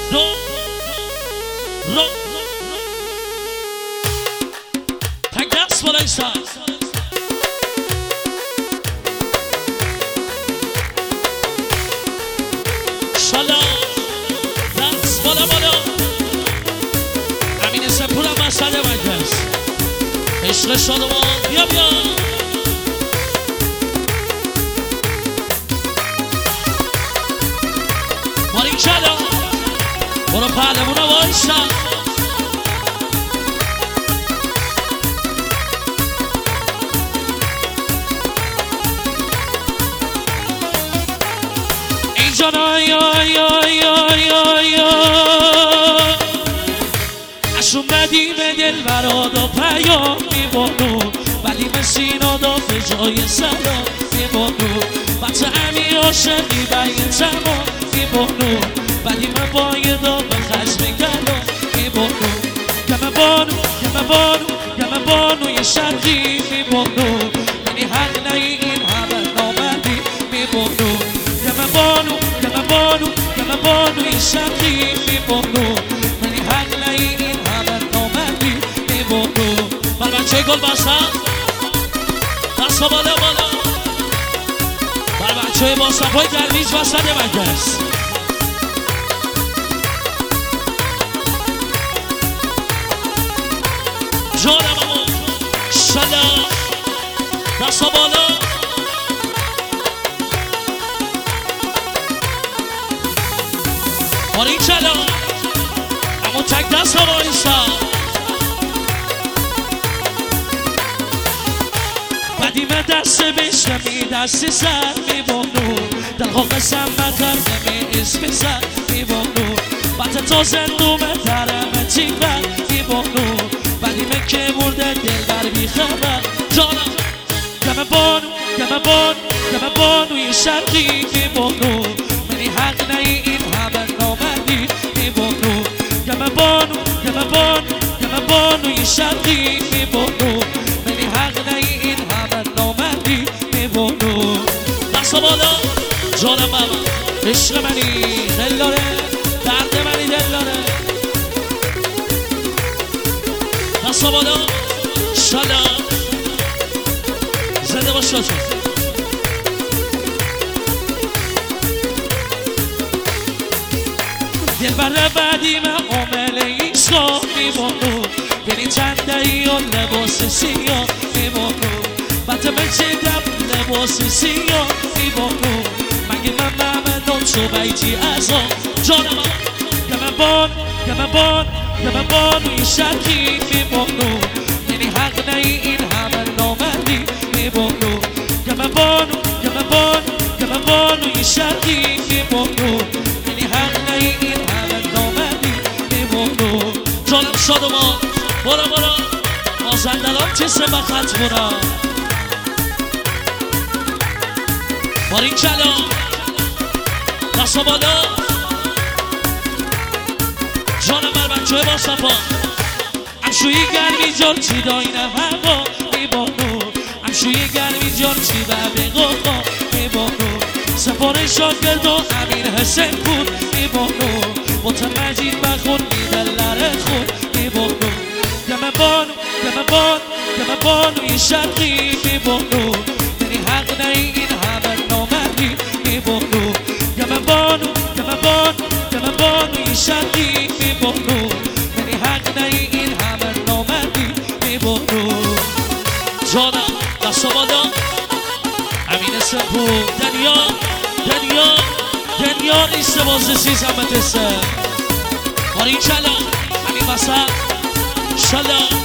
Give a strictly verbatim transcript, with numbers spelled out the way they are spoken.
رو رو تک دست بالای سر شالا دست بالا بالا امین سپورم مسئله مجلس عشق شادمان بیا بیا مارین شالا برو پهلمون وایسا اینجا نای آی آی آی آی اش اومدی به دل براد و پیام میبانو ولی مسینا دا به جای سلام میبانو بطه امی عاشقی بین تمام میبانو ولی من باید دا به خشم کلام میبانو گمه بانو گمه بانو گمه بانوی شرقی میبانو یعنی حق نهی این همه نامردی میبانو گمه بانو گمه بانو گمه بانوی شرقی میبانو یعنی حق نهی این همه نامردی میبانو بر بچه گل بستن دست بالا بالا بر بچه با صفای درویش وسط مجلس جانم امو شلا دست بالا مارین شلا امو تک دست ها بایستا بدیم دست بشمی دست سر میبانو دلها قسم نکردم اسم سر میبانو بطه تا زندومه ترمه تیبر میبانو بدیمه که برده دل بر بی خبر جانم گمه بانو گمه بانو گمه بانوی شرقی میبانو منی حق نهی این همه نامردی میبانو گمه بانو گمه بانو گمه بانوی شرقی میبانو منی حق نهی این همه نامردی میبانو دست بالا جانم من عشق منی دل داره درد منی دل داره دست بالا شالا زنده باش شالا دل بر بعدی من عامل ایسا میمانو یعنی تندهی و لباس سیاه میمانو بطه بچه دم لباس سیاه میمانو مگه من ممنون شو بیتی ازا جانم گمه بان گمه بان گمه بانوی شرقی میمانو یعنی حق نهی این همه نامردی میمانو گمه بانو گمه بانو گمه بانوی شرقی میمانو یعنی حق نهی این همه نامردی میمانو جانم شادمان برا برا مازندران چه سه بخط برا مارین چلا دست بالا جانم بر بچه با صفا امشوی گرمی جان چی داینه هوا میبانو امشوی گرمی جان چی به بقاقا میبانو سفاره شاگرد و امیر حسین بود میبانو متمجید بخون میدلر خود میبانو گمه بانو گمه بانو گمه بانوی شرقی میبانو یعنی حق نهی این همه نامردی میبانو گمه بانو گمه بانو گمه بانوی شرقی میبانو یعنی حق نهی این همه نامردی میبانو جانم دست بالا امین سپور دنیا دنیا دنیا نیست بازه سیزم بتسه مارین چلا همین وسط شلا